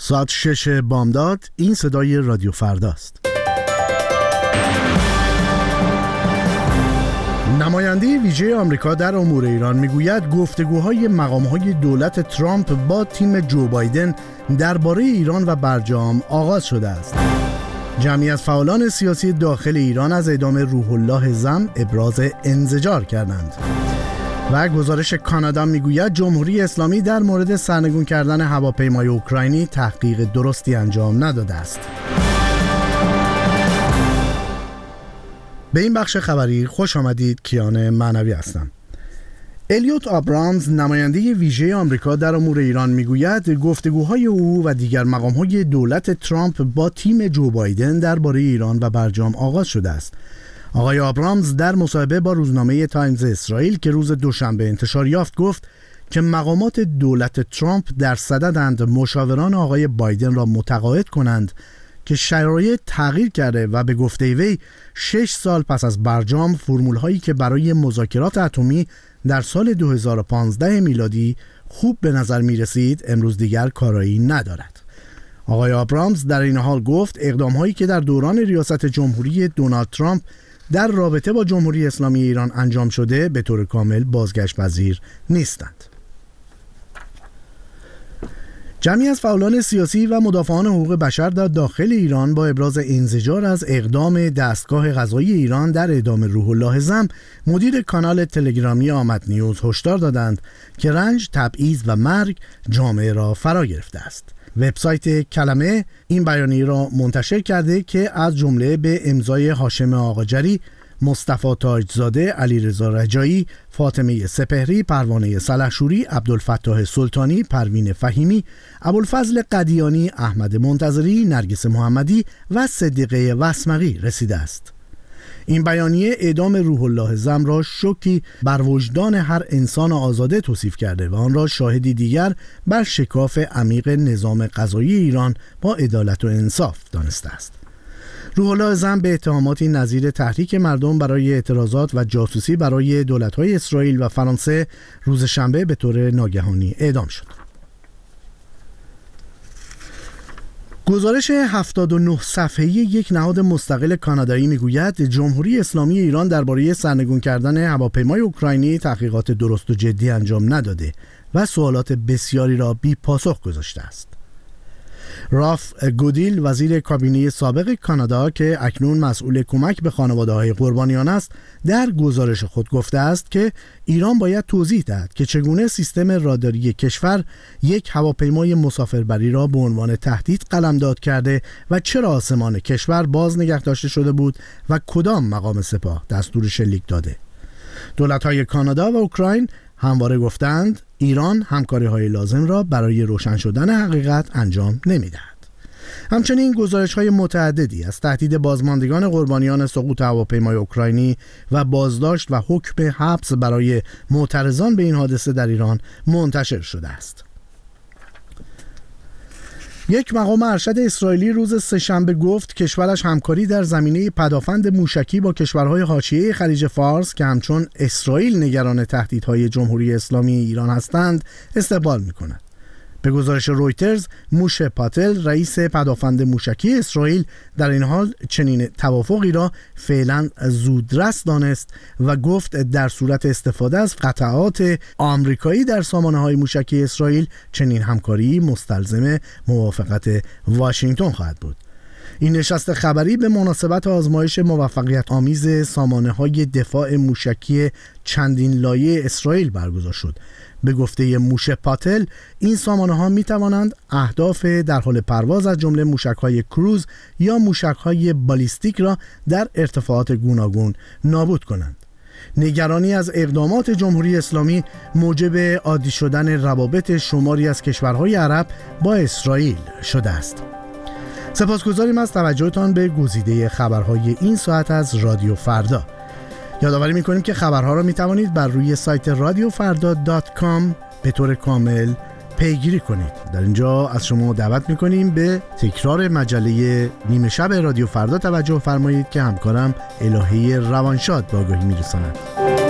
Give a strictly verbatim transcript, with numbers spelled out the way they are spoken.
ساعت شش بامداد. این صدای رادیو فرداست. نماینده ویژه آمریکا در امور ایران میگوید گفتگوهای مقام‌های دولت ترامپ با تیم جو بایدن درباره ایران و برجام آغاز شده است. جمعی از فعالان سیاسی داخل ایران از اعدام روح الله زم ابراز انزجار کردند. و گزارش کانادا میگوید جمهوری اسلامی در مورد سرنگون کردن هواپیمای اوکراینی تحقیق درستی انجام نداده است. به این بخش خبری خوش آمدید. کیان معنوی هستم. الیوت آبرامز نماینده ویژه آمریکا در امور ایران میگوید گفتگوهای او و دیگر مقام‌های دولت ترامپ با تیم جو بایدن درباره ایران و برجام آغاز شده است. آقای آبرامز در مصاحبه با روزنامه تایمز اسرائیل که روز دوشنبه انتشار یافت گفت که مقامات دولت ترامپ در صددند مشاوران آقای بایدن را متقاعد کنند که شرایط تغییر کرده و به گفته وی شش سال پس از برجام فرمول هایی که برای مذاکرات اتمی در سال دو هزار و پانزده میلادی خوب به نظر می رسید امروز دیگر کارایی ندارد. آقای آبرامز در این حال گفت اقدام هایی که در دوران ریاست جمهوری دونالد ترامپ در رابطه با جمهوری اسلامی ایران انجام شده به طور کامل بازگشت پذیر نیستند. جمعی از فعالان سیاسی و مدافعان حقوق بشر در داخل ایران با ابراز انزجار از اقدام دستگاه قضایی ایران در اعدام روح الله زم مدیر کانال تلگرامی آمد نیوز هشدار دادند که رنج، تبعیض و مرگ جامعه را فرا گرفته است. وبسایت کلمه این بیانیه را منتشر کرده که از جمله به امضای هاشم آقاجری، مصطفی تاجزاده، علیرضا رجایی، فاطمه سپهری، پروانه سلحشوری، عبدالفتاح سلطانی، پروین فهیمی، ابوالفضل قدیانی، احمد منتظری، نرگس محمدی و صدیقه وسمقی رسیده است. این بیانیه اعدام روح الله زم را شوکی بر وجدان هر انسان آزاده توصیف کرده و آن را شاهدی دیگر بر شکاف عمیق نظام قضایی ایران با عدالت و انصاف دانسته است. روح الله زم به اتهاماتی نظیر تحریک مردم برای اعتراضات و جاسوسی برای دولت‌های اسرائیل و فرانسه روز شنبه به طور ناگهانی اعدام شد. گزارش هفتاد و نه صفحه‌ای یک نهاد مستقل کانادایی میگوید جمهوری اسلامی ایران درباره سرنگون کردن هواپیمای اوکراینی تحقیقات درست و جدی انجام نداده و سوالات بسیاری را بی پاسخ گذاشته است. راف گودیل وزیر کابینه سابق کانادا که اکنون مسئول کمک به خانواده‌های قربانیان است در گزارش خود گفته است که ایران باید توضیح دهد که چگونه سیستم راداری کشور یک هواپیمای مسافربری را به عنوان تهدید قلمداد کرده و چرا آسمان کشور باز نگه داشته شده بود و کدام مقام سپاه دستور شلیک داده. دولت‌های کانادا و اوکراین همواره گفتند ایران همکاری‌های لازم را برای روشن شدن حقیقت انجام نمی‌دهد. همچنین گزارش‌های متعددی از تهدید بازماندگان قربانیان سقوط هواپیمای اوکراینی و بازداشت و حکم حبس برای معترضان به این حادثه در ایران منتشر شده است. یک مقام ارشد اسرائیلی روز سه‌شنبه گفت کشورش همکاری در زمینه پدافند موشکی با کشورهای حاشیه خلیج فارس که همچون اسرائیل نگران تهدیدهای جمهوری اسلامی ایران هستند استقبال می‌کند. به گزارش رویترز، موشه پاتل رئیس پدافند موشکی اسرائیل در این حال چنین توافقی را فعلا زودرس دانست و گفت در صورت استفاده از قطعات آمریکایی در سامانه‌های موشکی اسرائیل چنین همکاری مستلزم موافقت واشنگتن خواهد بود. این نشست خبری به مناسبت آزمایش موفقیت آمیز سامانه‌های دفاع موشکی چندین لایه اسرائیل برگزار شد. به گفته موشه پاتل این سامانه‌ها می‌توانند اهداف در حال پرواز از جمله موشک‌های کروز یا موشک‌های بالیستیک را در ارتفاعات گوناگون نابود کنند. نگرانی از اقدامات جمهوری اسلامی موجب عادی شدن روابط شماری از کشورهای عرب با اسرائیل شده است. سپاسگزاریم از توجهتان به گزیده خبرهای این ساعت از رادیو فردا. یادآوری می‌کنیم که خبرها را می‌توانید بر روی سایت رادیو فردا دات کام به طور کامل پیگیری کنید. در اینجا از شما دعوت می‌کنیم به تکرار مجله نیمه شب رادیو فردا توجه فرمایید که همکارم الهی روانشاد به آگاهی می‌رساند.